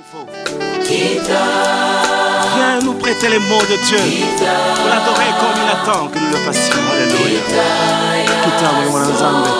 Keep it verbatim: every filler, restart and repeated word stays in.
faut. Viens nous prêter les mots de Dieu pour l'adorer comme il attend que nous le fassions. Alléluia. Kita mwana nzambe.